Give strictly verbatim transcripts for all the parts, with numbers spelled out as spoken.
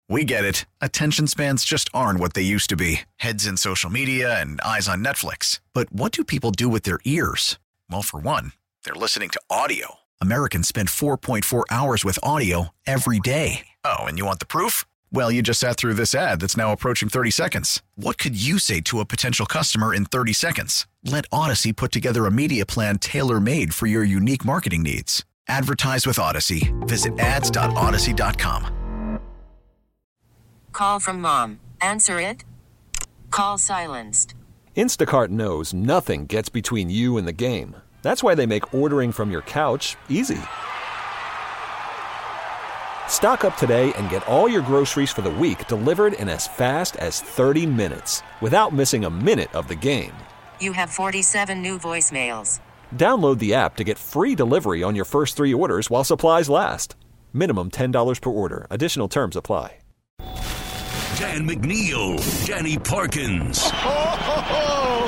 We get it. Attention spans just aren't what they used to be. Heads in social media and eyes on Netflix. But what do people do with their ears? Well, for one, they're listening to audio. Americans spend four point four hours with audio every day. Oh, and you want the proof? Well, you just sat through this ad that's now approaching thirty seconds. What could you say to a potential customer in thirty seconds? Let Odyssey put together a media plan tailor-made for your unique marketing needs. Advertise with Odyssey. Visit ads dot odyssey dot com. Call from mom. Answer it. Call silenced. Instacart knows nothing gets between you and the game. That's why they make ordering from your couch easy. Stock up today and get all your groceries for the week delivered in as fast as thirty minutes without missing a minute of the game. You have forty-seven new voicemails. Download the app to get free delivery on your first three orders while supplies last. Minimum ten dollars per order. Additional terms apply. Dan McNeil, Danny Parkins. Oh, oh,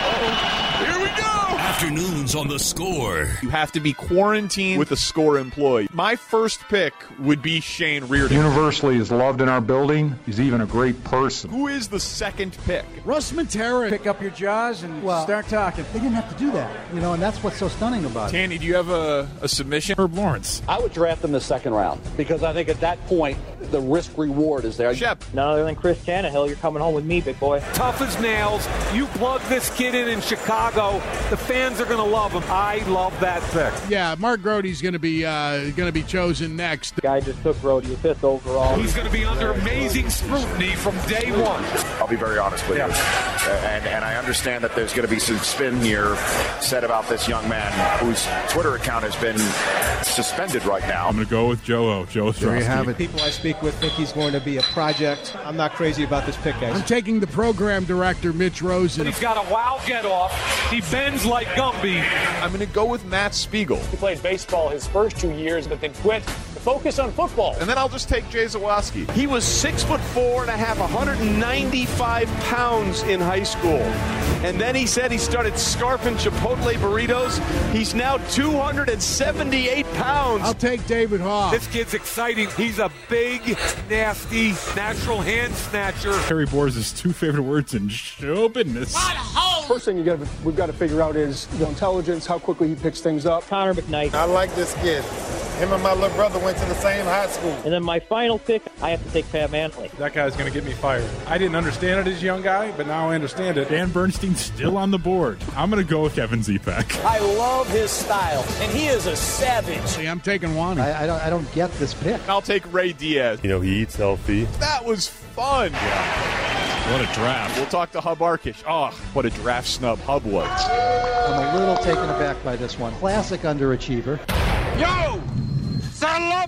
oh, here we go. Afternoons on The Score. You have to be quarantined with a Score employee. My first pick would be Shane Reardon. Universally is loved in our building. He's even a great person. Who is the second pick? Russ Matera. Pick up your jaws and well, start talking. They didn't have to do that, you know, and that's what's so stunning about it. Tanny, do you have a, a submission? Herb Lawrence. I would draft him the second round because I think at that point the risk reward is there. Shep. None other than Chris Tannehill. You're coming home with me, big boy. Tough as nails. You plug this kid in in Chicago, the fans are going to love him. I love that pick. Yeah, Mark Grote's going to be uh, going to be chosen next. The guy just took Grote, the fifth overall. He's going to be under amazing scrutiny from day one. I'll be very honest with yeah. you, and and I understand that there's going to be some spin here said about this young man whose Twitter account has been suspended right now. I'm going to go with Joe O. Joe Ostrowski. There you have it. People I speak with think he's going to be a project. I'm not crazy about this pick, guys. I'm taking the program director, Mitch Rosen. He's got a wow get-off. He bends like Gumby. I'm going to go with Matt Spiegel. He played baseball his first two years, but then quit to focus on football. And then I'll just take Jay Zawaski. He was six foot four and a half, one hundred ninety-five pounds in high school. And then he said he started scarfing Chipotle burritos. He's now two hundred seventy-eight pounds. I'll take David Haw. This kid's exciting. He's a big, nasty, natural hand snatcher. Terry Boers' two favorite words in show business. First thing you got we've got to figure out is the intelligence, how quickly he picks things up. Connor McKnight. I like this kid. Him and my little brother went to the same high school. And then my final pick, I have to take Pat Manley. That guy's going to get me fired. I didn't understand it as a young guy, but now I understand it. Dan Bernstein's still on the board. I'm going to go with Kevin Zepak. I love his style, and he is a savage. See, I'm taking Wani. I, I don't. I don't get this pick. I'll take Ray Diaz. You know, he eats healthy. That was fun. Yeah. What a draft. We'll talk to Hub Arkish. Oh, what a draft snub Hub was. I'm a little taken aback by this one. Classic underachiever. Yo! Saddle up!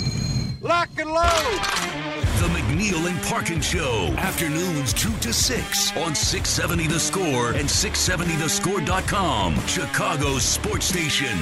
Lock and load! The McNeil and Parkins Show. Afternoons two to six on six seventy The Score and six seventy the score dot com. Chicago's sports station.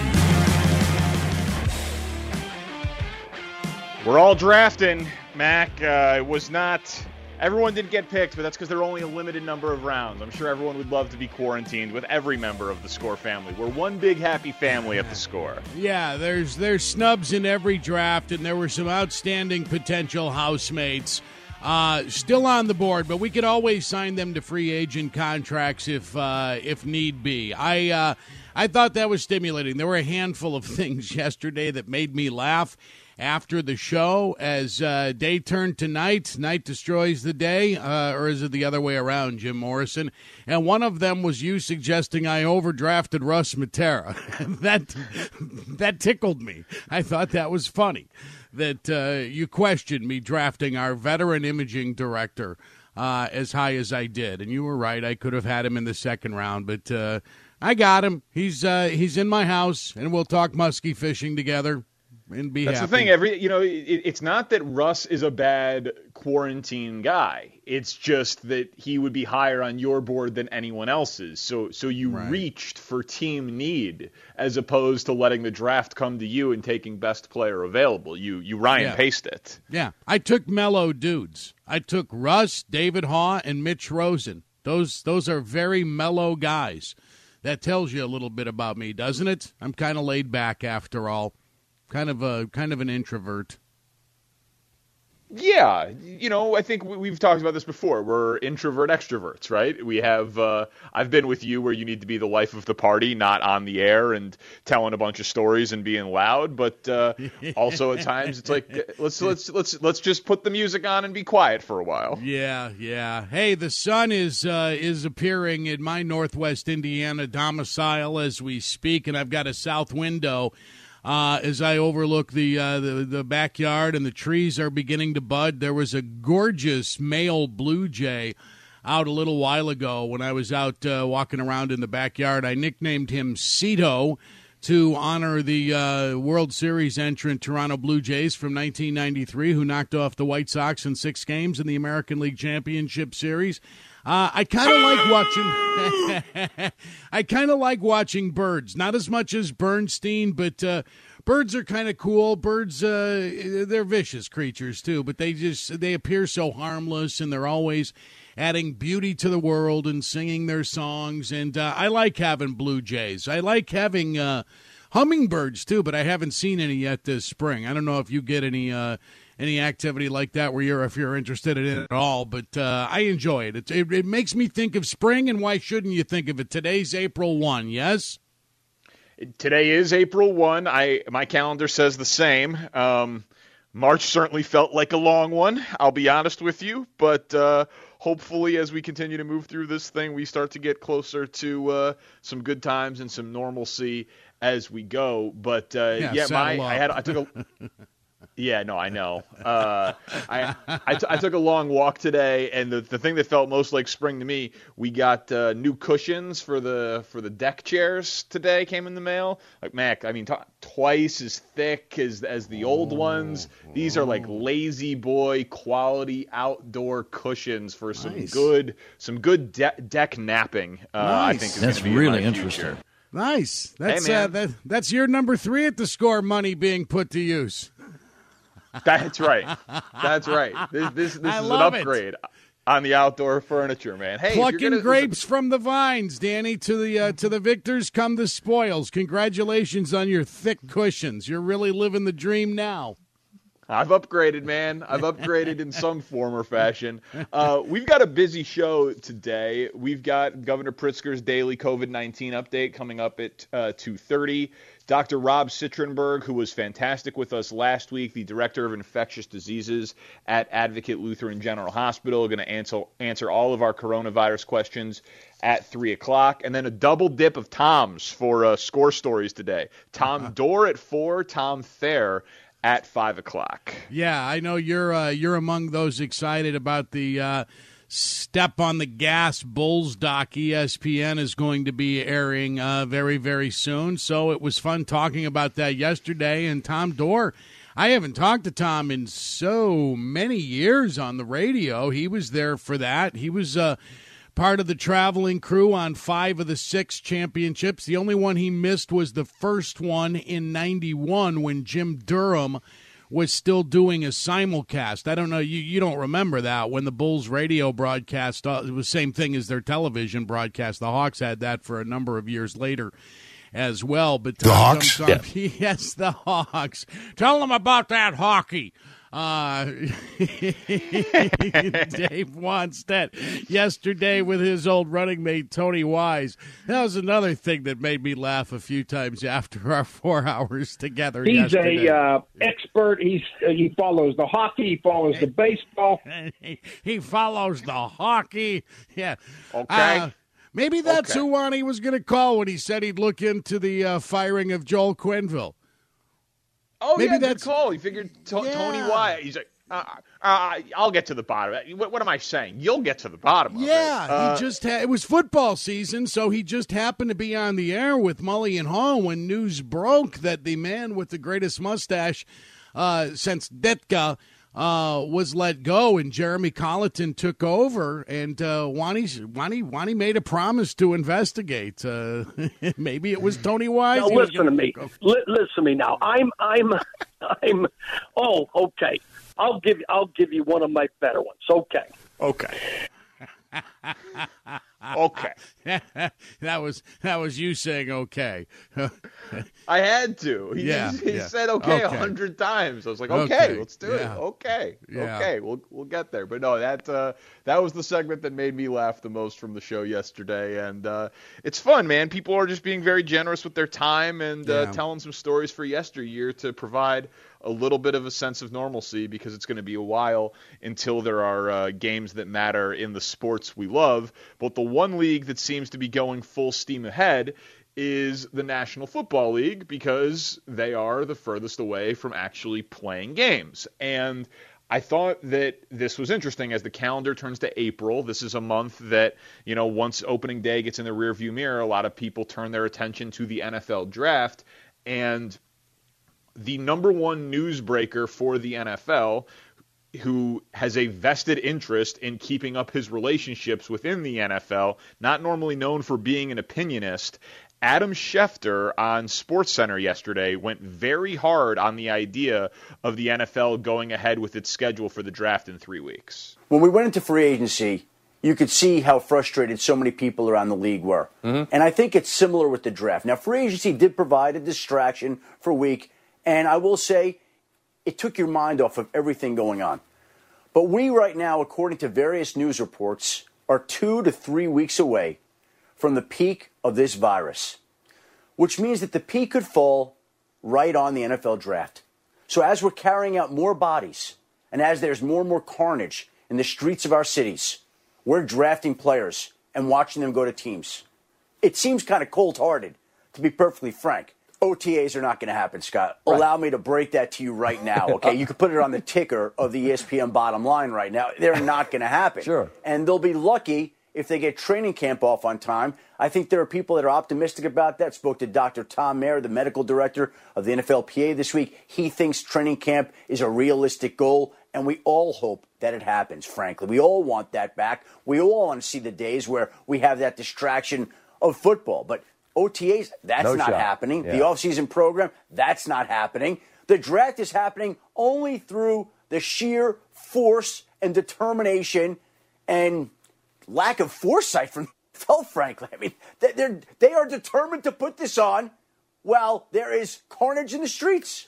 We're all drafting, Mac. Uh, it was not... Everyone didn't get picked, but that's because there are only a limited number of rounds. I'm sure everyone would love to be quarantined with every member of the Score family. We're one big happy family at the Score. Yeah, there's there's snubs in every draft, and there were some outstanding potential housemates uh, still on the board, but we could always sign them to free agent contracts if uh, if need be. I uh, I thought that was stimulating. There were a handful of things yesterday that made me laugh after the show as uh, day turned to night. Night destroys the day, uh, or is it the other way around, Jim Morrison? And one of them was you suggesting I overdrafted Russ Matera. that that tickled me. I thought that was funny, that uh, you questioned me drafting our veteran imaging director uh, as high as I did. And you were right. I could have had him in the second round, but uh, I got him. He's uh, he's in my house, and we'll talk muskie fishing together. And be That's happy. the thing. Every you know, it, it's not that Russ is a bad quarantine guy. It's just that he would be higher on your board than anyone else's. So, so you right. reached for team need as opposed to letting the draft come to you and taking best player available. You you Ryan yeah. paced it. Yeah, I took mellow dudes. I took Russ, David Haw, and Mitch Rosen. Those those are very mellow guys. That tells you a little bit about me, doesn't it? I'm kind of laid back after all. Kind of a kind of an introvert. Yeah, you know, I think we've talked about this before. We're introvert extroverts, right? We have, uh, I've been with you where you need to be the life of the party, not on the air and telling a bunch of stories and being loud. But uh, also at times it's like, let's let's let's let's just put the music on and be quiet for a while. Yeah, yeah. Hey, the sun is uh, is appearing in my Northwest Indiana domicile as we speak, and I've got a south window. Uh, as I overlook the, uh, the the backyard, and the trees are beginning to bud. There was a gorgeous male blue jay out a little while ago when I was out uh, walking around in the backyard. I nicknamed him Cito to honor the uh, World Series entrant Toronto Blue Jays from nineteen ninety-three, who knocked off the White Sox in six games in the American League Championship Series. Uh, I kind of like watching. I kind of like watching birds. Not as much as Bernstein, but uh, birds are kind of cool. Birds, uh, they're vicious creatures too, but they just they appear so harmless, and they're always adding beauty to the world and singing their songs. And uh, I like having blue jays. I like having uh, hummingbirds too, but I haven't seen any yet this spring. I don't know if you get any. Uh, Any activity like that where you're, if you're interested in it at all, but uh, I enjoy it. It, it. It makes me think of spring, and why shouldn't you think of it? Today's April first, yes? Today is April first. I my calendar says the same. Um, March certainly felt like a long one, I'll be honest with you, but uh, hopefully as we continue to move through this thing, we start to get closer to uh, some good times and some normalcy as we go. But uh, yeah, yeah my I had I took a Yeah, no, I know. Uh, I, I, t- I took a long walk today, and the, the thing that felt most like spring to me, we got uh, new cushions for the for the deck chairs today. Came in the mail. Like Mac, I mean, t- twice as thick as as the old oh, ones. These oh. are like lazy boy quality outdoor cushions for some nice. good some good de- deck napping. Uh, nice. I think is that's be really in interesting. Future. Nice. That's hey, uh, that, that's your number three at the score. Money being put to use. That's right. That's right. This this, this is an upgrade it. on the outdoor furniture, man. Hey, plucking gonna, grapes listen, from the vines, Danny. To the uh, to the victors come the spoils. Congratulations on your thick cushions. You're really living the dream now. I've upgraded, man. I've upgraded in some form or fashion. Uh, we've got a busy show today. We've got Governor Pritzker's daily covid nineteen update coming up at uh, two thirty. Doctor Rob Citronberg, who was fantastic with us last week, the Director of Infectious Diseases at Advocate Lutheran General Hospital, going to answer answer all of our coronavirus questions at three o'clock. And then a double dip of Toms for uh, score stories today. Tom uh-huh. Dorr at four, Tom Thayer at five o'clock. Yeah, I know you're uh, you're among those excited about the uh, Step on the Gas Bulls doc. E S P N is going to be airing uh, very, very soon. So it was fun talking about that yesterday. And Tom Dorr, I haven't talked to Tom in so many years on the radio. He was there for that. He was uh, part of the traveling crew on five of the six championships. The only one he missed was the first one in ninety-one when Jim Durham was still doing a simulcast. I don't know, you, you don't remember that when the Bulls radio broadcast, uh, it was the same thing as their television broadcast. The Hawks had that for a number of years later as well. But the Hawks? Yeah. Yes, the Hawks. Tell them about that hockey. Uh, Dave Wanstead yesterday with his old running mate Tony Wise. That was another thing that made me laugh a few times after our four hours together. He's yesterday. a uh, expert. He's uh, he follows the hockey. He follows the baseball. he, he follows the hockey. Yeah. Okay. Uh, maybe that's okay. who Wani was going to call when he said he'd look into the uh, firing of Joel Quenneville. Oh, Maybe yeah, that's good call. He figured to- yeah. Tony Wyatt. He's like, uh, uh, I'll get to the bottom of it. What, what am I saying? You'll get to the bottom of yeah, it. Yeah, uh, he just ha- it was football season, so he just happened to be on the air with Mully and Hall when news broke that the man with the greatest mustache uh, since Ditka uh, was let go, and Jeremy Colleton took over, and uh, Wani, Wani, Wani made a promise to investigate. Uh, maybe it was Tony Wise. Now listen to me. L- listen to me now. I'm, I'm, I'm. Oh, okay. I'll give you. I'll give you one of my better ones. Okay. Okay. Okay. that was that was you saying okay. I had to. He, yeah, he yeah. said okay a okay. hundred times. I was like, okay, okay. let's do yeah. it. Okay, yeah. okay, we'll we'll get there. But no, that uh, that was the segment that made me laugh the most from the show yesterday, and uh, it's fun, man. People are just being very generous with their time and uh, yeah. telling some stories for yesteryear to provide a little bit of a sense of normalcy, because it's going to be a while until there are uh, games that matter in the sports we love. But the one league that seems to be going full steam ahead is the National Football League, because they are the furthest away from actually playing games. And I thought that this was interesting as the calendar turns to April. This is a month that, you know, once opening day gets in the rearview mirror, a lot of people turn their attention to the N F L draft. And the number one newsbreaker for the N F L, who has a vested interest in keeping up his relationships within the N F L, not normally known for being an opinionist, Adam Schefter on SportsCenter yesterday went very hard on the idea of the N F L going ahead with its schedule for the draft in three weeks. When we went into free agency, you could see how frustrated so many people around the league were. Mm-hmm. And I think it's similar with the draft. Now, free agency did provide a distraction for a week, and I will say it took your mind off of everything going on. But we right now, according to various news reports, are two to three weeks away from the peak of this virus, which means that the peak could fall right on the N F L draft. So as we're carrying out more bodies and as there's more and more carnage in the streets of our cities, we're drafting players and watching them go to teams. It seems kind of cold-hearted, to be perfectly frank. O T As are not going to happen, Scott. Right. Allow me to break that to you right now, okay? You can put it on the ticker of the E S P N bottom line right now. They're not going to happen. Sure. And they'll be lucky if they get training camp off on time. I think there are people that are optimistic about that. Spoke to Doctor Tom Mayer, the medical director of the N F L P A this week. He thinks training camp is a realistic goal, and we all hope that it happens, frankly. We all want that back. We all want to see the days where we have that distraction of football. But O T As, that's no not shot. happening. Yeah. The offseason program, that's not happening. The draft is happening only through the sheer force and determination and lack of foresight from the N F L, frankly. I mean, they're, they are determined to put this on while there is carnage in the streets.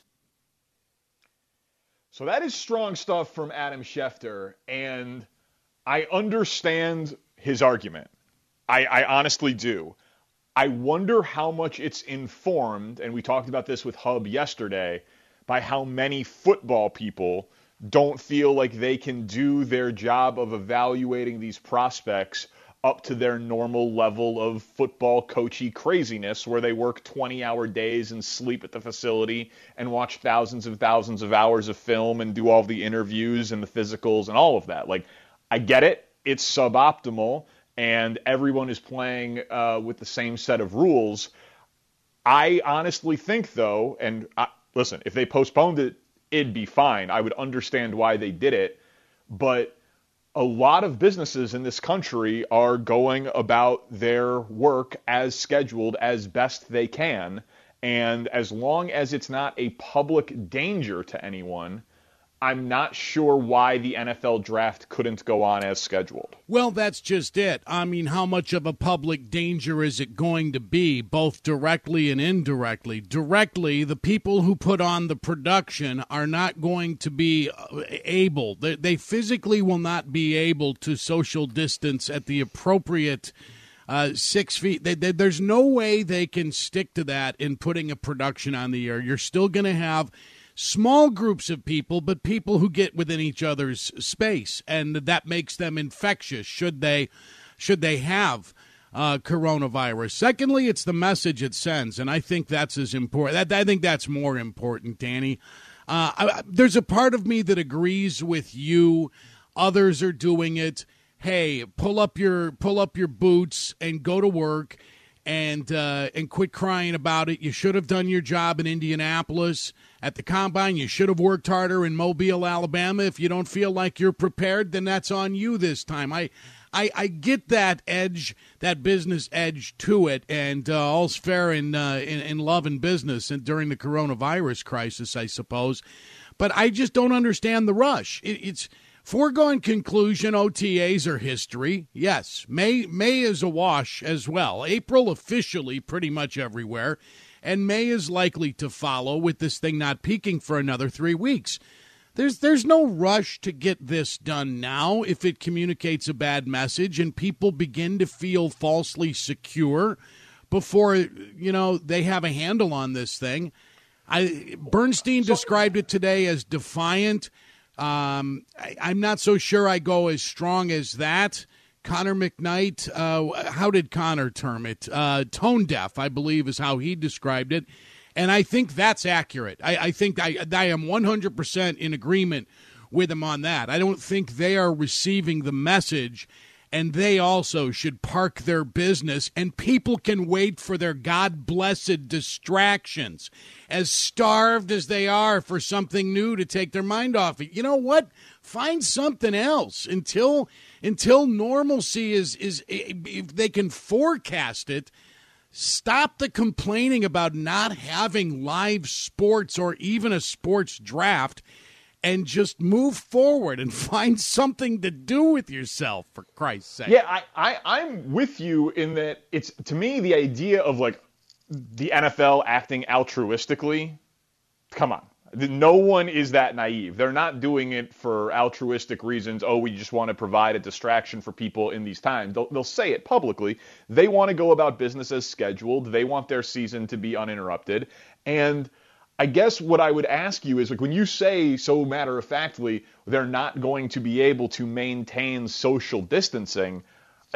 So that is strong stuff from Adam Schefter, and I understand his argument. I, I honestly do. I wonder how much it's informed, and we talked about this with Hub yesterday, by how many football people don't feel like they can do their job of evaluating these prospects up to their normal level of football coachy craziness, where they work twenty-hour days and sleep at the facility and watch thousands and thousands of hours of film and do all the interviews and the physicals and all of that. Like, I get it. It's suboptimal. And everyone is playing uh, with the same set of rules. I honestly think, though, and I, listen, if they postponed it, it'd be fine. I would understand why they did it. But a lot of businesses in this country are going about their work as scheduled as best they can. And as long as it's not a public danger to anyone, I'm not sure why the N F L draft couldn't go on as scheduled. Well, that's just it. I mean, how much of a public danger is it going to be, both directly and indirectly? Directly, the people who put on the production are not going to be able, they, they physically will not be able to social distance at the appropriate uh, six feet. They, they, there's no way they can stick to that in putting a production on the air. You're still going to have small groups of people, but people who get within each other's space, and that makes them infectious should they should they have uh, coronavirus. Secondly, it's the message it sends, and I think that's as important. That, I think that's more important, Danny. Uh, I, there's a part of me that agrees with you. Others are doing it. Hey, pull up your pull up your boots and go to work, and uh, and quit crying about it. You should have done your job in Indianapolis. At the Combine, you should have worked harder in Mobile, Alabama. If you don't feel like you're prepared, then that's on you this time. I I, I get that edge, that business edge to it, and uh, all's fair in, uh, in, in love and business and during the coronavirus crisis, I suppose. But I just don't understand the rush. It, it's Foregone conclusion, O T As are history. Yes, May May is a wash as well. April officially pretty much everywhere, and May is likely to follow with this thing not peaking for another three weeks. There's there's no rush to get this done now if it communicates a bad message and people begin to feel falsely secure before, you know, they have a handle on this thing. I Bernstein described it today as defiant. Um, I, I'm not so sure I go as strong as that. Connor McKnight, uh, how did Connor term it? Uh, tone deaf, I believe, is how he described it. And I think that's accurate. I, I think I, I am one hundred percent in agreement with him on that. I don't think they are receiving the message, and they also should park their business, and people can wait for their God-blessed distractions. As starved as they are for something new to take their mind off it, you know what? Find something else until until normalcy is, is if they can forecast it. Stop the complaining about not having live sports or even a sports draft, and just move forward and find something to do with yourself, for Christ's sake. Yeah, I, I, I'm with you in that it's, to me, the idea of, like, the N F L acting altruistically, come on. No one is that naive. They're not doing it for altruistic reasons. Oh, we just want to provide a distraction for people in these times. They'll, they'll say it publicly. They want to go about business as scheduled. They want their season to be uninterrupted. And I guess what I would ask you is, like, when you say so matter-of-factly they're not going to be able to maintain social distancing,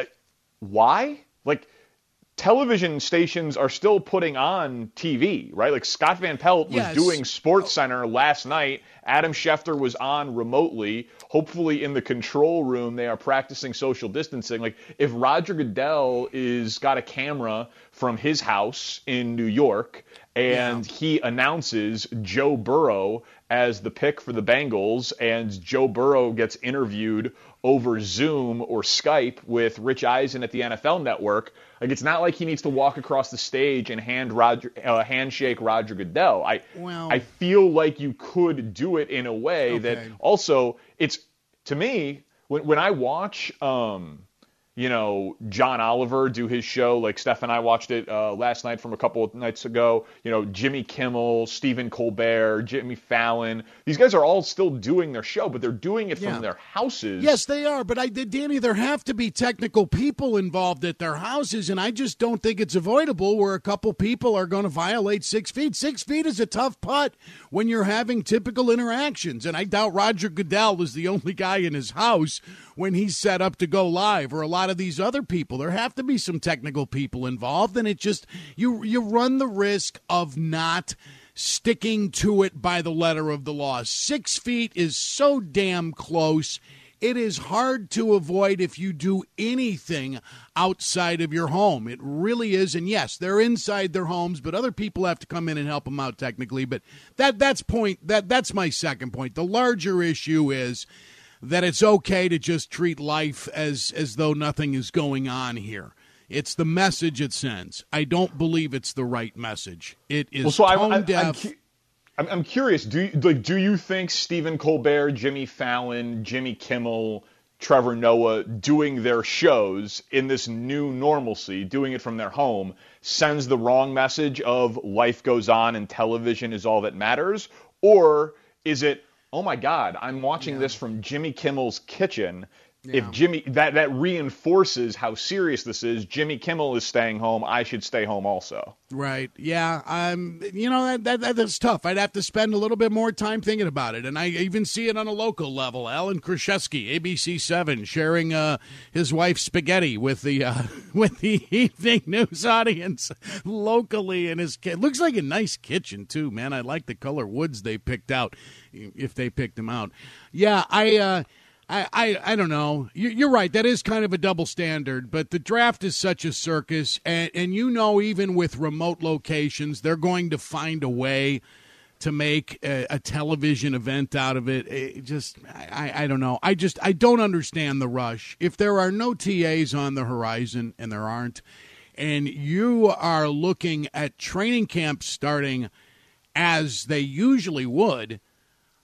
why? Like, television stations are still putting on T V, right? Like Scott Van Pelt was yes. doing SportsCenter last night. Adam Schefter was on remotely. Hopefully in the control room they are practicing social distancing. Like if Roger Goodell is got a camera from his house in New York and yeah. he announces Joe Burrow as the pick for the Bengals, and Joe Burrow gets interviewed over Zoom or Skype with Rich Eisen at the N F L Network, like it's not like he needs to walk across the stage and hand Roger, uh, handshake Roger Goodell. I well, I feel like you could do it in a way okay. that also it's, to me, when when I watch um you know, John Oliver do his show, like Steph and I watched it uh, last night from a couple of nights ago. You know, Jimmy Kimmel, Stephen Colbert, Jimmy Fallon. These guys are all still doing their show, but they're doing it yeah. from their houses. Yes, they are. But, I, Danny, there have to be technical people involved at their houses, and I just don't think it's avoidable where a couple people are going to violate six feet. Six feet is a tough putt when you're having typical interactions, and I doubt Roger Goodell was the only guy in his house when he's set up to go live, or a lot of these other people. There have to be some technical people involved, and it just, you you run the risk of not sticking to it by the letter of the law. Six feet is so damn close. It is hard to avoid if you do anything outside of your home. It really is. And yes, they're inside their homes, but other people have to come in and help them out technically. But that that's point that that's my second point. The larger issue is that it's okay to just treat life as as though nothing is going on here. It's the message it sends. I don't believe it's the right message. It is well, so tone I, I, deaf. I'm, cu- I'm, I'm curious. Do you, like do you think Stephen Colbert, Jimmy Fallon, Jimmy Kimmel, Trevor Noah doing their shows in this new normalcy, doing it from their home, sends the wrong message of life goes on and television is all that matters? Or is it, oh my God, I'm watching yeah. this from Jimmy Kimmel's kitchen. Yeah. If Jimmy, that, that reinforces how serious this is. Jimmy Kimmel is staying home. I should stay home also. Right. Yeah. Um. You know, that, that that's tough. I'd have to spend a little bit more time thinking about it. And I even see it on a local level. Alan Krzyzewski, A B C seven, sharing uh, his wife's spaghetti with the uh, with the evening news audience locally in his kitchen. Looks like a nice kitchen too, man. I like the color woods they picked out, if they picked them out. Yeah. I. Uh, I, I, I don't know. You're right. That is kind of a double standard, but the draft is such a circus, and, and you know, even with remote locations, they're going to find a way to make a, a television event out of it. It just, I, I don't know. I just, I don't understand the rush. If there are no T As on the horizon, and there aren't, and you are looking at training camps starting as they usually would,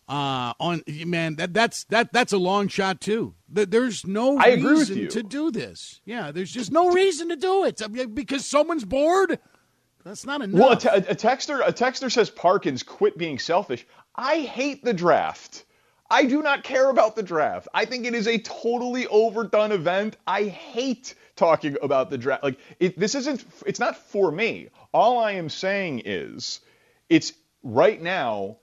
Uh, on man, that that's that that's a long shot too. There's no I agree with reason you. to do this. Yeah, there's just no reason to do it because someone's bored. That's not enough. Well, a, te- a texter a texter says Parkins quit being selfish. I hate the draft. I do not care about the draft. I think it is a totally overdone event. I hate talking about the draft. Like it, this isn't. It's not for me. All I am saying is, it's right now.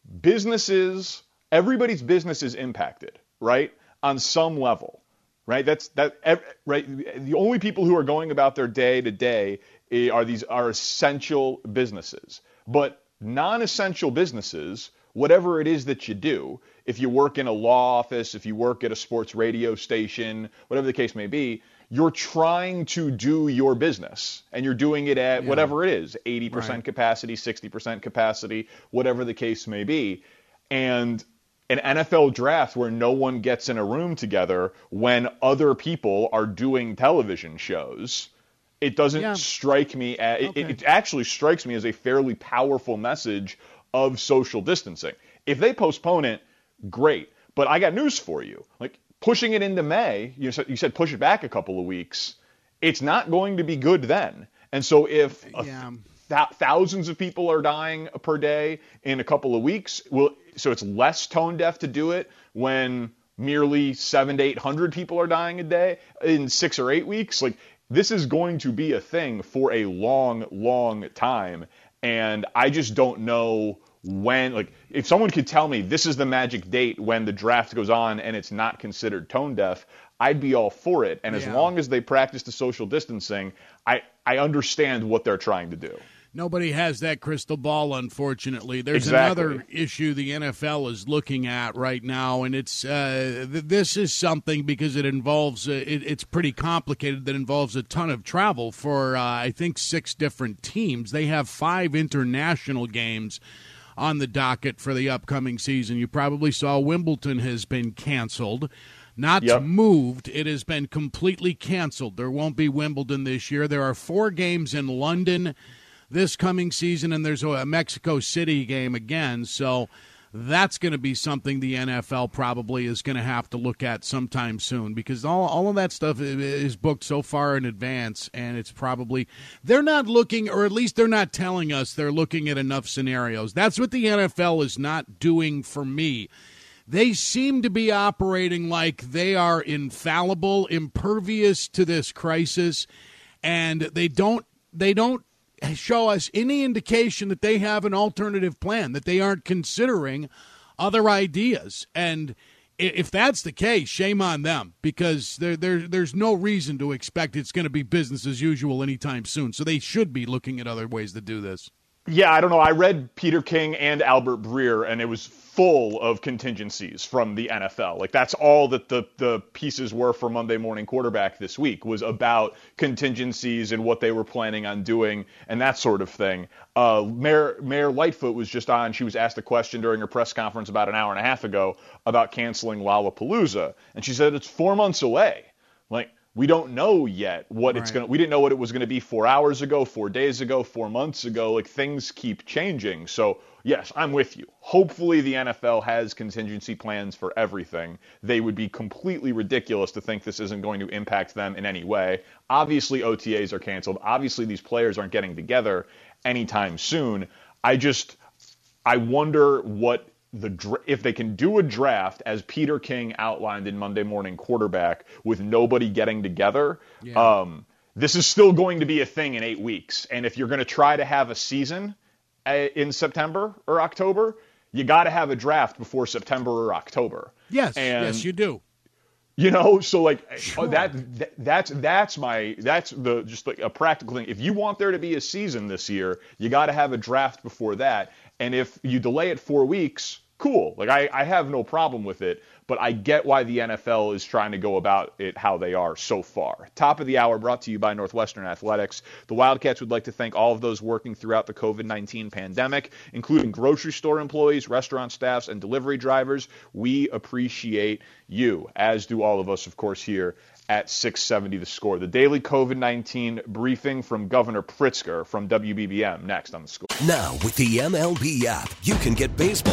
Businesses, everybody's business is impacted, right? On some level, right? That's that, right? The only people who are going about their day to day are these are essential businesses, but non-essential businesses, whatever it is that you do, if you work in a law office, if you work at a sports radio station, whatever the case may be, you're trying to do your business, and you're doing it at yeah. whatever it is, eighty percent right. capacity, sixty percent capacity, whatever the case may be. And an N F L draft where no one gets in a room together when other people are doing television shows, it doesn't yeah. strike me as, okay. it, it actually strikes me as a fairly powerful message of social distancing. If they postpone it, great. But I got news for you. Like, pushing it into May, you said, you said push it back a couple of weeks, it's not going to be good then. And so if yeah. th- thousands of people are dying per day in a couple of weeks, well, so it's less tone deaf to do it when merely seven to eight hundred people are dying a day in six or eight weeks. Like, this is going to be a thing for a long, long time. And I just don't know when, like, if someone could tell me this is the magic date when the draft goes on and it's not considered tone deaf, I'd be all for it. And as yeah. long as they practice the social distancing, I, I understand what they're trying to do. Nobody has that crystal ball, unfortunately. There's exactly. another issue the N F L is looking at right now, and it's uh, th- this is something because it involves, uh, it, it's pretty complicated, that involves a ton of travel for, uh, I think, six different teams. They have five international games on the docket for the upcoming season. You probably saw Wimbledon has been canceled. Not yep. moved. It has been completely canceled. There won't be Wimbledon this year. There are four games in London this coming season, and there's a Mexico City game again. So that's going to be something the N F L probably is going to have to look at sometime soon, because all, all of that stuff is booked so far in advance, and it's probably – they're not looking, or at least they're not telling us they're looking at enough scenarios. That's what the N F L is not doing for me. They seem to be operating like they are infallible, impervious to this crisis, and they don't they don't show us any indication that they have an alternative plan, that they aren't considering other ideas. And if that's the case, shame on them, because there, there, there's no reason to expect it's going to be business as usual anytime soon. So they should be looking at other ways to do this. Yeah, I don't know. I read Peter King and Albert Breer, and it was full of contingencies from the N F L. Like, that's all that the, the pieces were for Monday Morning Quarterback this week, was about contingencies and what they were planning on doing and that sort of thing. Uh, Mayor, Mayor Lightfoot was just on. She was asked a question during her press conference about an hour and a half ago about canceling Lollapalooza, and she said it's four months away. Like, we don't know yet what right. it's going to, we didn't know what it was going to be four hours ago, four days ago, four months ago. Like, things keep changing. So yes, I'm with you. Hopefully the N F L has contingency plans for everything. They would be completely ridiculous to think this isn't going to impact them in any way. Obviously O T As are canceled. Obviously these players aren't getting together anytime soon. I just, I wonder what, The if they can do a draft, as Peter King outlined in Monday Morning Quarterback, with nobody getting together, yeah. um, this is still going to be a thing in eight weeks. And if you're going to try to have a season in September or October, you got to have a draft before September or October. Yes, and, yes, you do. You know, so like sure. that, that that's that's my that's the just like a practical thing. If you want there to be a season this year, you got to have a draft before that. And if you delay it four weeks, cool. Like, I, I have no problem with it, but I get why the N F L is trying to go about it how they are so far. Top of the hour brought to you by Northwestern Athletics. The Wildcats would like to thank all of those working throughout the covid nineteen pandemic, including grocery store employees, restaurant staffs, and delivery drivers. We appreciate you, as do all of us, of course, here at six seventy The Score. The daily covid nineteen briefing from Governor Pritzker from W B B M next on The Score. Now with the M L B app, you can get baseball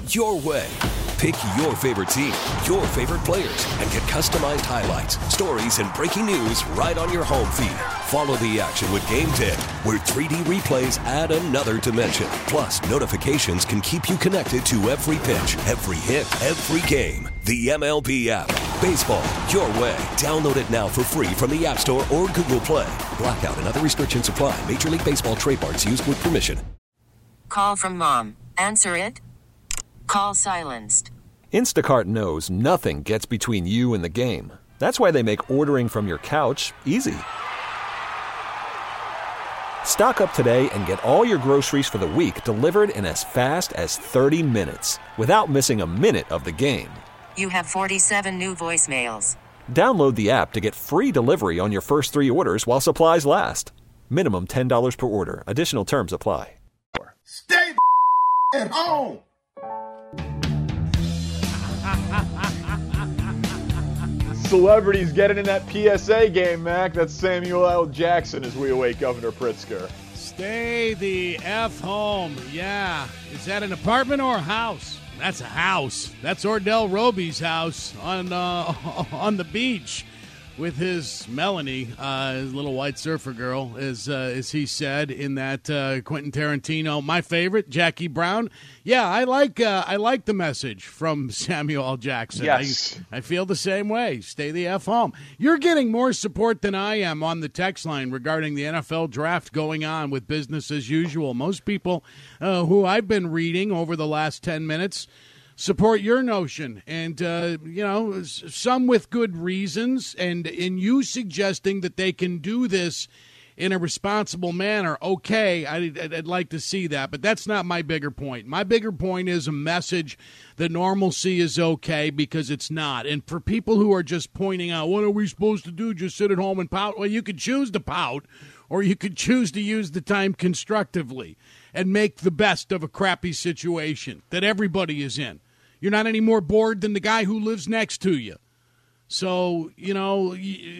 your way. Pick your favorite team, your favorite players, and get customized highlights, stories, and breaking news right on your home feed. Follow the action with Game Day, where three D replays add another dimension. Plus, notifications can keep you connected to every pitch, every hit, every game. The M L B app. Baseball, your way. Download it now for free from the App Store or Google Play. Blackout and other restrictions apply. Major League Baseball trademarks used with permission. Call from mom. Answer it. Call silenced. Instacart knows nothing gets between you and the game. That's why they make ordering from your couch easy. Stock up today and get all your groceries for the week delivered in as fast as thirty minutes without missing a minute of the game. You have forty-seven new voicemails. Download the app to get free delivery on your first three orders while supplies last. Minimum ten dollars per order. Additional terms apply. Stay at home. Celebrities getting in that P S A game, Mac. That's Samuel L. Jackson as we await Governor Pritzker. Stay the F home. Yeah. Is that an apartment or a house? That's a house. That's Ordell Roby's house on uh, on the beach with his Melanie, uh, his little white surfer girl, as, uh, as he said in that uh, Quentin Tarantino, my favorite, Jackie Brown. Yeah, I like uh, I like the message from Samuel L. Jackson. Yes. I, I feel the same way. Stay the F home. You're getting more support than I am on the text line regarding the N F L draft going on with business as usual. Most people uh, who I've been reading over the last ten minutes support your notion, and, uh, you know, some with good reasons, and in you suggesting that they can do this in a responsible manner. Okay, I'd, I'd like to see that, but that's not my bigger point. My bigger point is a message that normalcy is okay, because it's not. And for people who are just pointing out, what are we supposed to do, just sit at home and pout? Well, you could choose to pout, or you could choose to use the time constructively and make the best of a crappy situation that everybody is in. You're not any more bored than the guy who lives next to you. So, you know,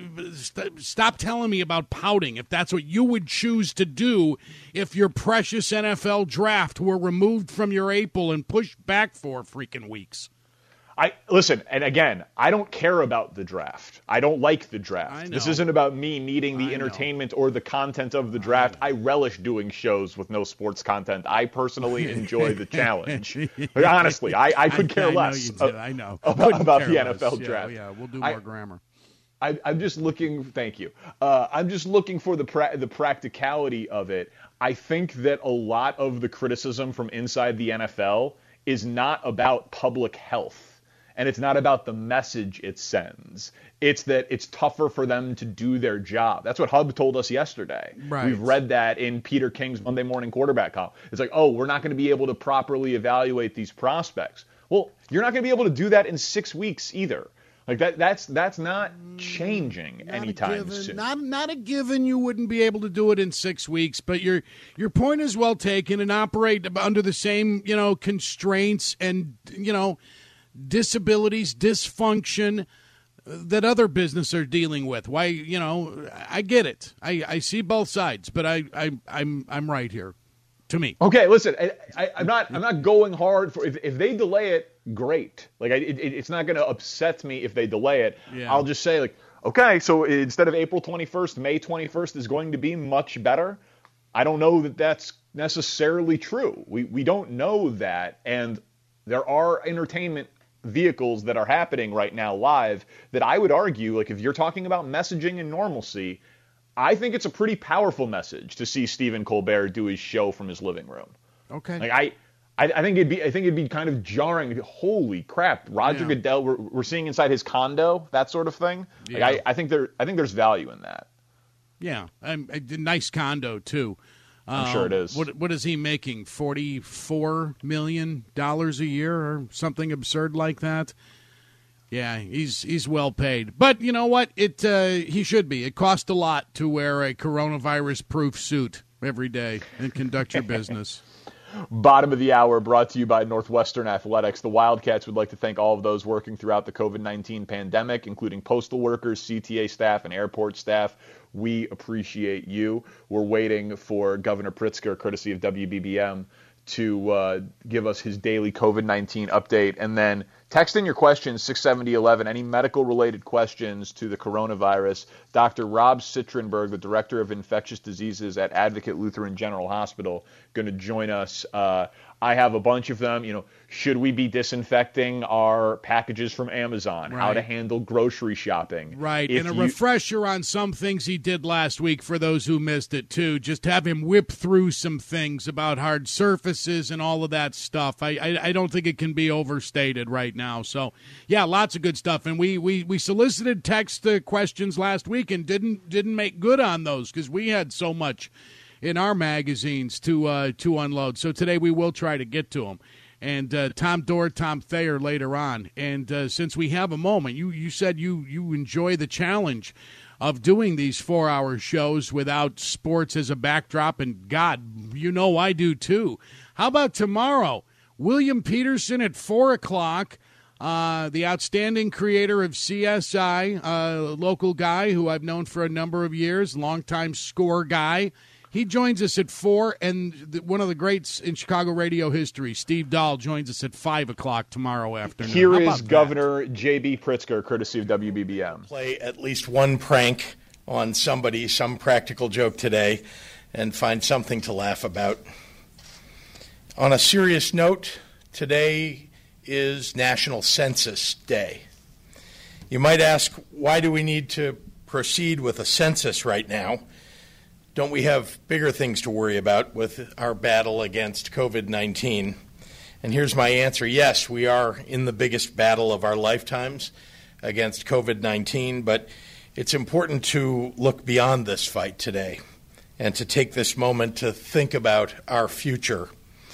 st- stop telling me about pouting if that's what you would choose to do if your precious N F L draft were removed from your April and pushed back four freaking weeks. I listen, and again, I don't care about the draft. I don't like the draft. This isn't about me needing the I entertainment know. or the content of the draft. I, I relish doing shows with no sports content. I personally enjoy the challenge. Like, honestly, I, I could care I, I less. Know you I know. about, about the less. N F L draft. Yeah, yeah, we'll do more I, grammar. I, I'm just looking. Thank you. Uh, I'm just looking for the pra- the practicality of it. I think that a lot of the criticism from inside the N F L is not about public health. And it's not about the message it sends. It's that it's tougher for them to do their job. That's what Hub told us yesterday. Right. We've read that in Peter King's Monday Morning Quarterback column. It's like, oh, we're not going to be able to properly evaluate these prospects. Well, you're not going to be able to do that in six weeks either. Like that, that's that's not changing not anytime soon. soon. Not not a given. You wouldn't be able to do it in six weeks. But your your point is well taken, and operate under the same you know constraints and you know. disabilities, dysfunction that other business are dealing with. Why, you know, I get it. I, I see both sides, but I, I I'm I'm right here. To me. Okay, listen, I, I, I'm not I'm not going hard for if, if they delay it, great. Like I, it, it's not going to upset me if they delay it. Yeah. I'll just say like, okay, so instead of April twenty-first, May twenty-first is going to be much better. I don't know that that's necessarily true. We we don't know that, and there are entertainment vehicles that are happening right now live that I would argue, like if you're talking about messaging and normalcy, I think it's a pretty powerful message to see Stephen Colbert do his show from his living room. Okay. Like I, I, I think it'd be, I think it'd be kind of jarring. Holy crap, Roger yeah. Goodell, we're, we're seeing inside his condo, that sort of thing. Yeah. Like I, I think there, I think there's value in that. Yeah, um, a nice condo too. I'm uh, sure it is. What what is he making? forty-four million dollars a year or something absurd like that? Yeah, he's he's well paid. But you know what? It uh, he should be. It costs a lot to wear a coronavirus-proof suit every day and conduct your business. Bottom of the hour brought to you by Northwestern Athletics. The Wildcats would like to thank all of those working throughout the covid nineteen pandemic, including postal workers, C T A staff, and airport staff. We appreciate you. We're waiting for Governor Pritzker, courtesy of W B B M, to uh, give us his daily COVID nineteen update. And then text in your questions, six seventy eleven, any medical-related questions to the coronavirus. Doctor Rob Citronberg, the Director of Infectious Diseases at Advocate Lutheran General Hospital, going to join us. Uh, I have a bunch of them. You know, should we be disinfecting our packages from Amazon? Right. How to handle grocery shopping? Right, If and a you, refresher on some things he did last week for those who missed it, too. Just have him whip through some things about hard surfaces and all of that stuff. I, I, I don't think it can be overstated right now. So, yeah, lots of good stuff. And we, we, we solicited text uh, questions last week and didn't didn't make good on those because we had so much in our magazines to uh, to unload. So today we will try to get to them. And uh, Tom Dorr, Tom Thayer later on. And uh, since we have a moment, you, you said you, you enjoy the challenge of doing these four-hour shows without sports as a backdrop. And, God, you know I do too. How about tomorrow? William Peterson at four o'clock. Uh, the outstanding creator of C S I, a uh, local guy who I've known for a number of years, longtime score guy. He joins us at four, and the, one of the greats in Chicago radio history, Steve Dahl, joins us at five o'clock tomorrow afternoon. Here is Governor J B Pritzker, courtesy of W B B M. Play at least one prank on somebody, some practical joke today, and find something to laugh about. On a serious note, today is National Census Day. You might ask, why do we need to proceed with a census right now? Don't we have bigger things to worry about with our battle against COVID nineteen? And here's my answer. Yes, we are in the biggest battle of our lifetimes against COVID nineteen, but it's important to look beyond this fight today and to take this moment to think about our future.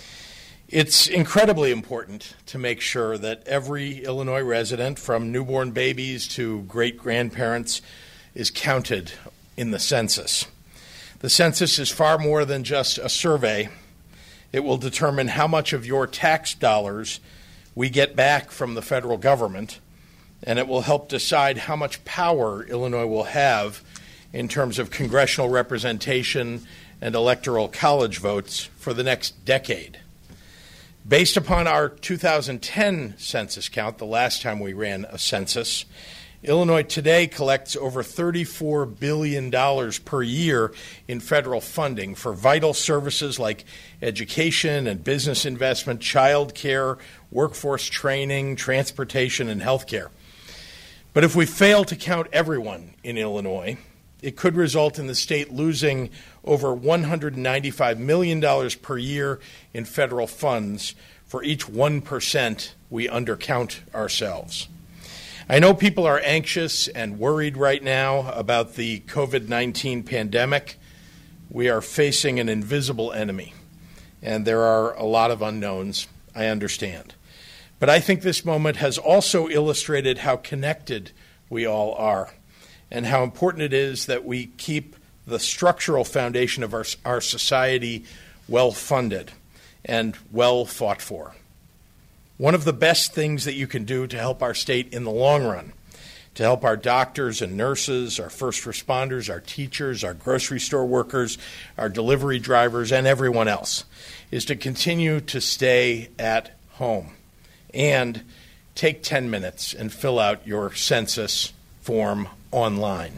It's incredibly important to make sure that every Illinois resident, from newborn babies to great-grandparents, is counted in the census. The census is far more than just a survey. It will determine how much of your tax dollars we get back from the federal government, and it will help decide how much power Illinois will have in terms of congressional representation and electoral college votes for the next decade. Based upon our two thousand ten census count, the last time we ran a census, Illinois today collects over thirty-four billion dollars per year in federal funding for vital services like education and business investment, child care, workforce training, transportation, and health care. But if we fail to count everyone in Illinois, it could result in the state losing over one hundred ninety-five million dollars per year in federal funds for each one percent we undercount ourselves. I know people are anxious and worried right now about the COVID nineteen pandemic. We are facing an invisible enemy, and there are a lot of unknowns, I understand. But I think this moment has also illustrated how connected we all are and how important it is that we keep the structural foundation of our, our society well funded and well fought for. One of the best things that you can do to help our state in the long run, to help our doctors and nurses, our first responders, our teachers, our grocery store workers, our delivery drivers, and everyone else, is to continue to stay at home and take ten minutes and fill out your census form online.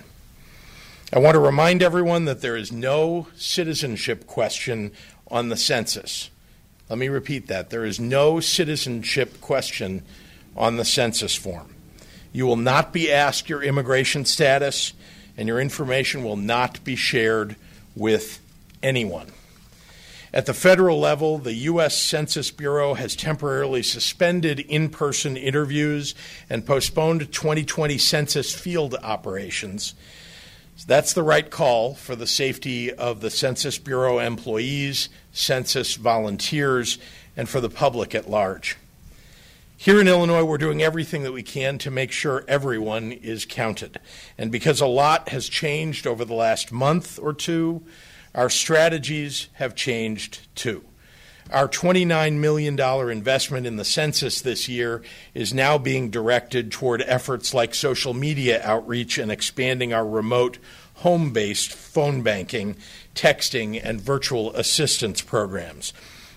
I want to remind everyone that there is no citizenship question on the census. Let me repeat that. There is no citizenship question on the census form. You will not be asked your immigration status, and your information will not be shared with anyone. At the federal level, the U S Census Bureau has temporarily suspended in-person interviews and postponed twenty twenty census field operations. That's the right call for the safety of the Census Bureau employees, census volunteers, and for the public at large. Here in Illinois, we're doing everything that we can to make sure everyone is counted. And because a lot has changed over the last month or two, our strategies have changed too. Our twenty-nine million dollars investment in the census this year is now being directed toward efforts like social media outreach and expanding our remote home-based phone banking, texting, and virtual assistance programs.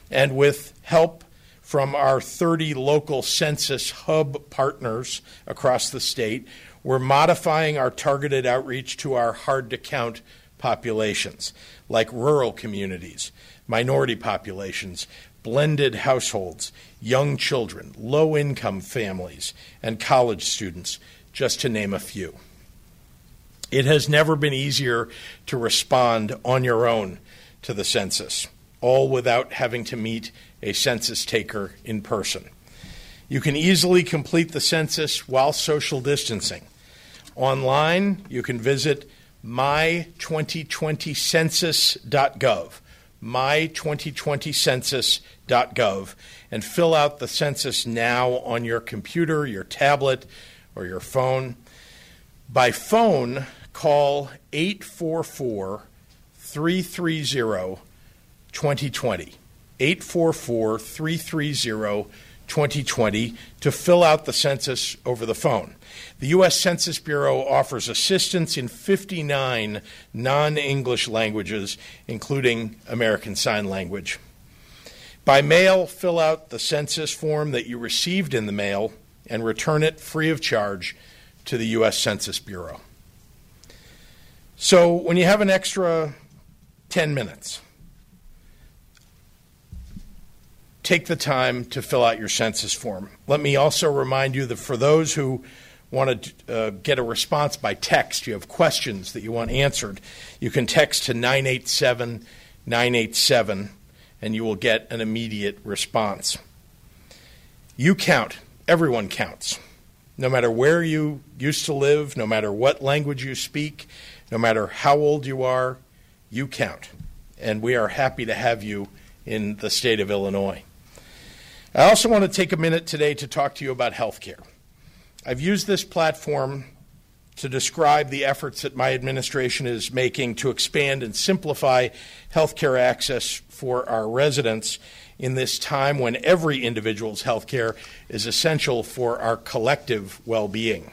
And with help from our thirty local census hub partners across the state, we're modifying our targeted outreach to our hard-to-count populations, like rural communities, minority populations, blended households, young children, low-income families, and college students, just to name a few. It has never been easier to respond on your own to the census, all without having to meet a census taker in person. You can easily complete the census while social distancing. Online, you can visit my twenty twenty census dot gov, my twenty twenty census dot gov, and fill out the census now on your computer, your tablet, or your phone. By phone, call eight four four, three three zero, two zero two zero, eight four four, three three zero, two zero two zero to fill out the census over the phone. The U S Census Bureau offers assistance in fifty-nine non-English languages, including American Sign Language. By mail, fill out the census form that you received in the mail and return it free of charge to the U S Census Bureau. So when you have an extra ten minutes, take the time to fill out your census form. Let me also remind you that for those who want to uh, get a response by text, you have questions that you want answered, you can text to nine eight seven, nine eight seven, and you will get an immediate response. You count. Everyone counts. No matter where you used to live, no matter what language you speak, no matter how old you are, you count. And we are happy to have you in the state of Illinois. I also want to take a minute today to talk to you about health care. I've used this platform to describe the efforts that my administration is making to expand and simplify health care access for our residents in this time when every individual's health care is essential for our collective well-being.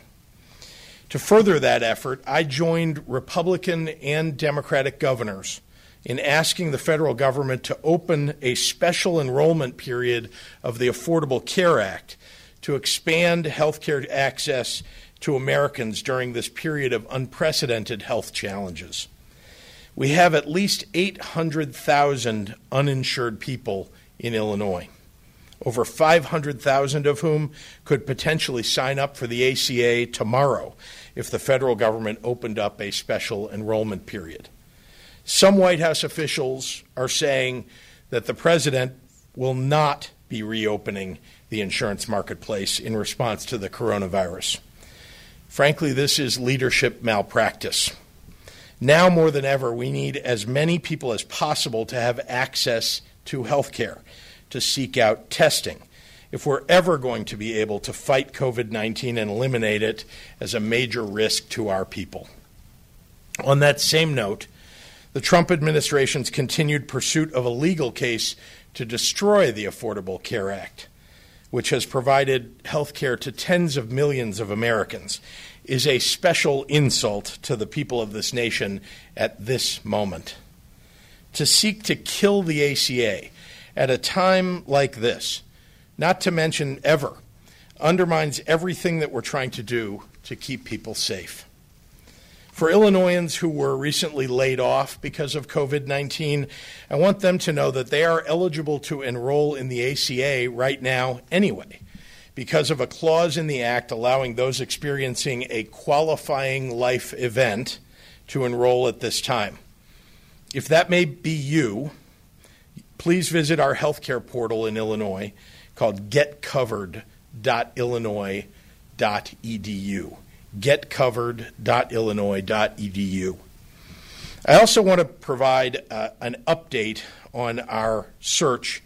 To further that effort, I joined Republican and Democratic governors in asking the federal government to open a special enrollment period of the Affordable Care Act to expand health care access to Americans during this period of unprecedented health challenges. We have at least eight hundred thousand uninsured people in Illinois, over five hundred thousand of whom could potentially sign up for the A C A tomorrow if the federal government opened up a special enrollment period. Some White House officials are saying that the president will not be reopening the insurance marketplace in response to the coronavirus. Frankly, this is leadership malpractice. Now more than ever, we need as many people as possible to have access to health care, to seek out testing, if we're ever going to be able to fight COVID nineteen and eliminate it as a major risk to our people. On that same note, the Trump administration's continued pursuit of a legal case to destroy the Affordable Care Act, which has provided health care to tens of millions of Americans, is a special insult to the people of this nation at this moment. To seek to kill the A C A at a time like this, not to mention ever, undermines everything that we're trying to do to keep people safe. For Illinoisans who were recently laid off because of COVID nineteen, I want them to know that they are eligible to enroll in the A C A right now anyway, because of a clause in the Act allowing those experiencing a qualifying life event to enroll at this time. If that may be you, please visit our healthcare portal in Illinois called get covered dot illinois dot e d u. get covered dot illinois dot e d u. I also want to provide uh, an update on our search.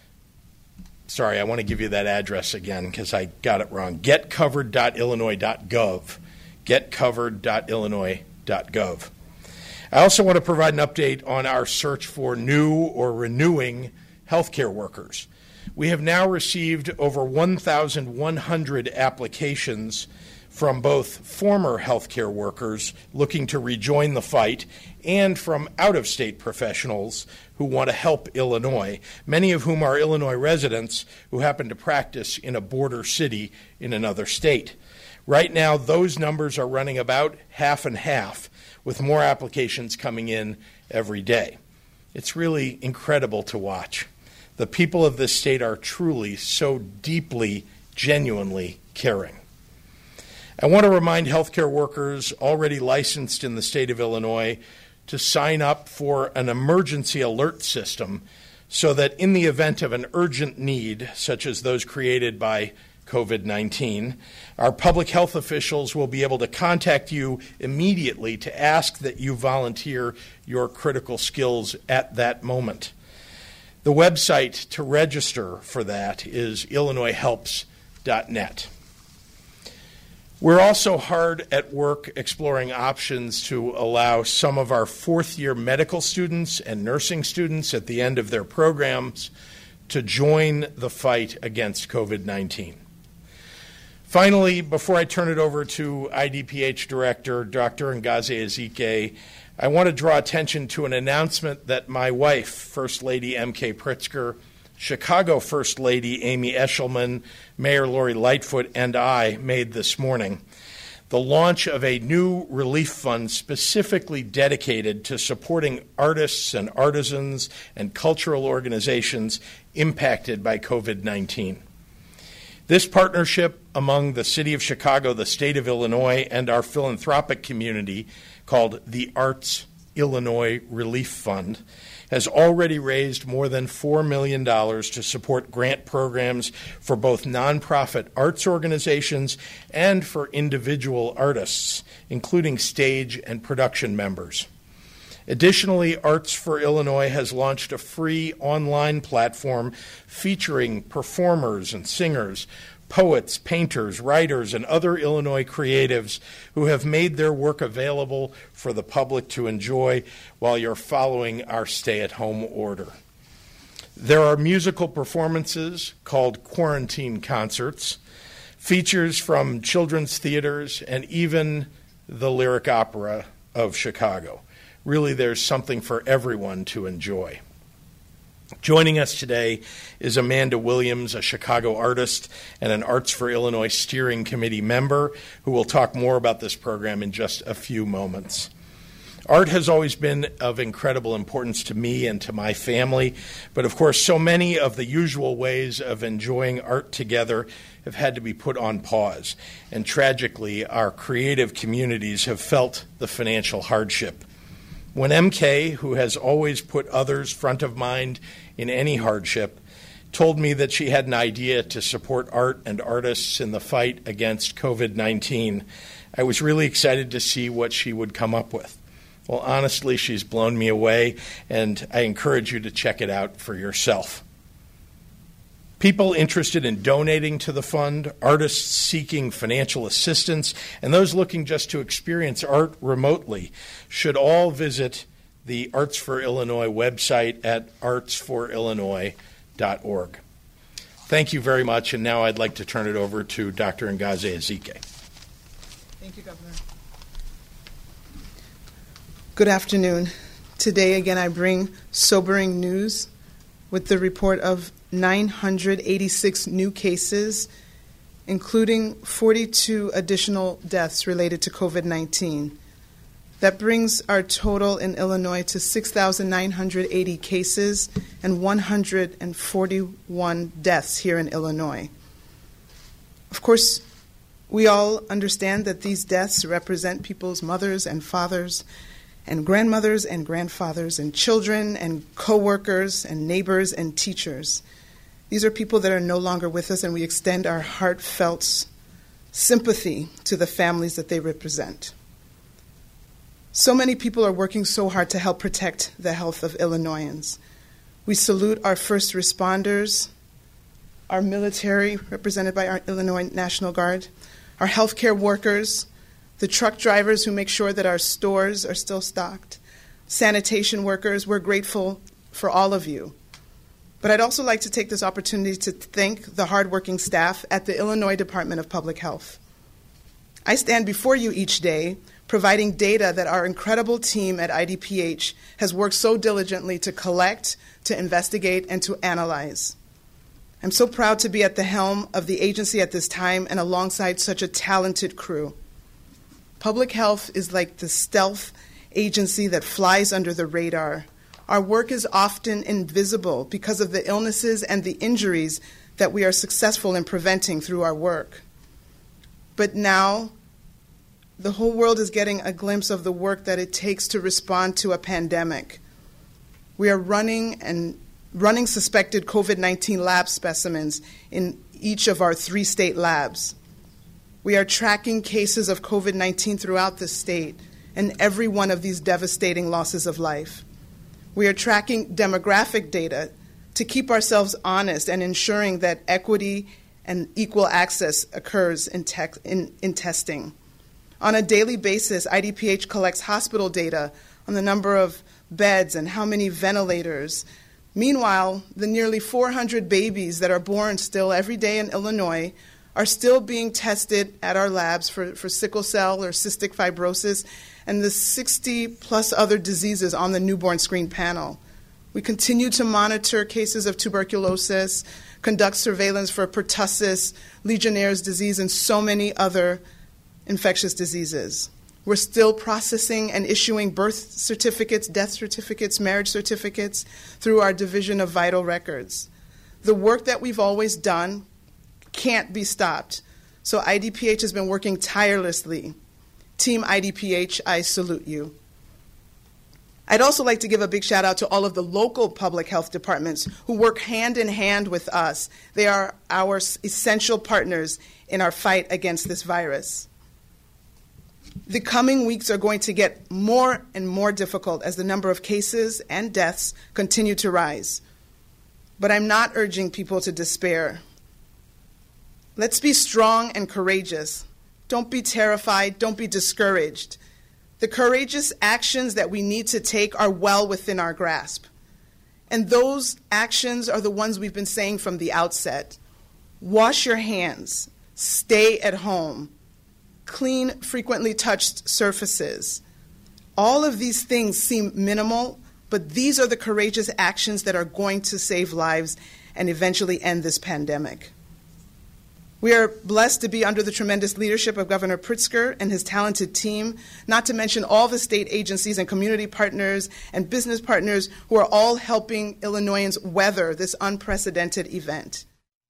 Sorry, I want to give you that address again because I got it wrong. get covered dot illinois dot gov. get covered dot illinois dot gov. I also want to provide an update on our search for new or renewing healthcare workers. We have now received over one thousand one hundred applications from both former healthcare workers looking to rejoin the fight and from out-of-state professionals who want to help Illinois, many of whom are Illinois residents who happen to practice in a border city in another state. Right now, those numbers are running about half and half, with more applications coming in every day. It's really incredible to watch. The people of this state are truly so deeply, genuinely caring. I want to remind healthcare workers already licensed in the state of Illinois to sign up for an emergency alert system so that in the event of an urgent need, such as those created by COVID nineteen, our public health officials will be able to contact you immediately to ask that you volunteer your critical skills at that moment. The website to register for that is illinois helps dot net. We're also hard at work exploring options to allow some of our fourth-year medical students and nursing students at the end of their programs to join the fight against COVID nineteen. Finally, before I turn it over to I D P H Director Doctor Ngozi Ezike, I want to draw attention to an announcement that my wife, First Lady M K Pritzker, Chicago First Lady Amy Eshelman, Mayor Lori Lightfoot, and I made this morning. The launch of a new relief fund specifically dedicated to supporting artists and artisans and cultural organizations impacted by COVID nineteen. This partnership among the City of Chicago, the State of Illinois, and our philanthropic community, called the Arts Illinois Relief Fund, has already raised more than four million dollars to support grant programs for both nonprofit arts organizations and for individual artists, including stage and production members. Additionally, Arts for Illinois has launched a free online platform featuring performers and singers, poets, painters, writers, and other Illinois creatives who have made their work available for the public to enjoy while you're following our stay-at-home order. There are musical performances called quarantine concerts, features from children's theaters, and even the Lyric Opera of Chicago. Really, there's something for everyone to enjoy. Joining us today is Amanda Williams, a Chicago artist and an Arts for Illinois Steering Committee member, who will talk more about this program in just a few moments. Art has always been of incredible importance to me and to my family, but of course, so many of the usual ways of enjoying art together have had to be put on pause, and tragically, our creative communities have felt the financial hardship. When M K, who has always put others front of mind in any hardship, told me that she had an idea to support art and artists in the fight against COVID nineteen, I was really excited to see what she would come up with. Well, honestly, she's blown me away, and I encourage you to check it out for yourself. People interested in donating to the fund, artists seeking financial assistance, and those looking just to experience art remotely should all visit the Arts for Illinois website at arts for illinois dot org. Thank you very much, and now I'd like to turn it over to Doctor Ngozi Ezike. Thank you, Governor. Good afternoon. Today, again, I bring sobering news with the report of nine hundred eighty-six new cases, including forty-two additional deaths related to COVID nineteen. That brings our total in Illinois to six thousand nine hundred eighty cases and one hundred forty-one deaths here in Illinois. Of course, we all understand that these deaths represent people's mothers and fathers and grandmothers and grandfathers and children and co-workers and neighbors and teachers. These are people that are no longer with us, and we extend our heartfelt sympathy to the families that they represent. So many people are working so hard to help protect the health of Illinoisans. We salute our first responders, our military, represented by our Illinois National Guard, our healthcare workers, the truck drivers who make sure that our stores are still stocked, sanitation workers. We're grateful for all of you. But I'd also like to take this opportunity to thank the hardworking staff at the Illinois Department of Public Health. I stand before you each day providing data that our incredible team at I D P H has worked so diligently to collect, to investigate, and to analyze. I'm so proud to be at the helm of the agency at this time and alongside such a talented crew. Public health is like the stealth agency that flies under the radar. Our work is often invisible because of the illnesses and the injuries that we are successful in preventing through our work. But now, the whole world is getting a glimpse of the work that it takes to respond to a pandemic. We are running and running suspected COVID nineteen lab specimens in each of our three state labs. We are tracking cases of COVID nineteen throughout the state and every one of these devastating losses of life. We are tracking demographic data to keep ourselves honest and ensuring that equity and equal access occurs in, te- in, in testing. On a daily basis, I D P H collects hospital data on the number of beds and how many ventilators. Meanwhile, the nearly four hundred babies that are born still every day in Illinois are still being tested at our labs for, for sickle cell or cystic fibrosis and the sixty plus other diseases on the newborn screen panel. We continue to monitor cases of tuberculosis, conduct surveillance for pertussis, Legionnaire's disease, and so many other infectious diseases. We're still processing and issuing birth certificates, death certificates, marriage certificates through our Division of Vital Records. The work that we've always done can't be stopped, so I D P H has been working tirelessly. Team I D P H, I salute you. I'd also like to give a big shout out to all of the local public health departments who work hand in hand with us. They are our essential partners in our fight against this virus. The coming weeks are going to get more and more difficult as the number of cases and deaths continue to rise. But I'm not urging people to despair. Let's be strong and courageous. Don't be terrified. Don't be discouraged. The courageous actions that we need to take are well within our grasp. And those actions are the ones we've been saying from the outset. Wash your hands. Stay at home. Clean frequently touched surfaces. All of these things seem minimal, but these are the courageous actions that are going to save lives and eventually end this pandemic. We are blessed to be under the tremendous leadership of Governor Pritzker and his talented team, not to mention all the state agencies and community partners and business partners who are all helping Illinoisans weather this unprecedented event.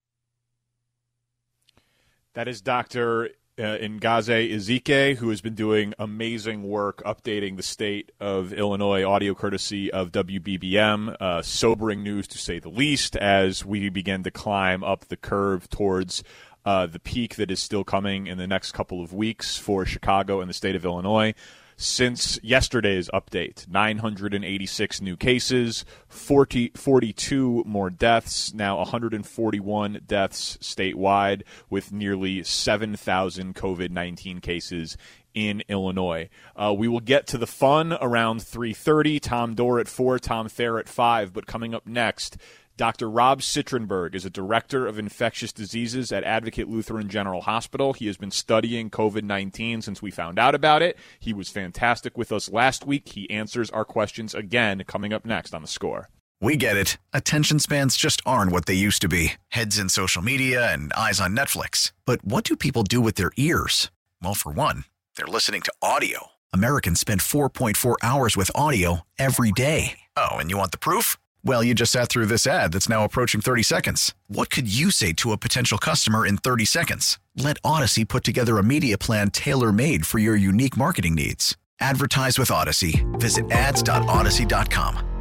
That is Doctor Uh, Ngozi Ezike, who has been doing amazing work updating the state of Illinois, audio courtesy of W B B M. Uh, sobering news, to say the least, as we begin to climb up the curve towards uh, the peak that is still coming in the next couple of weeks for Chicago and the state of Illinois. Since yesterday's update, nine hundred eighty-six new cases, forty, forty-two more deaths, now one hundred forty-one deaths statewide, with nearly seven thousand COVID nineteen cases in Illinois. Uh, we will get to the fun around three thirty, Tom Dorr at four, Tom Thayer at five, but coming up next, Doctor Rob Citrenberg is a director of infectious diseases at Advocate Lutheran General Hospital. He has been studying COVID nineteen since we found out about it. He was fantastic with us last week. He answers our questions again coming up next on The Score. We get it. Attention spans just aren't what they used to be. Heads in social media and eyes on Netflix. But what do people do with their ears? Well, for one, they're listening to audio. Americans spend four point four hours with audio every day. Oh, and you want the proof? Well, you just sat through this ad that's now approaching thirty seconds. What could you say to a potential customer in thirty seconds? Let Odyssey put together a media plan tailor-made for your unique marketing needs. Advertise with Odyssey. Visit ads dot odyssey dot com.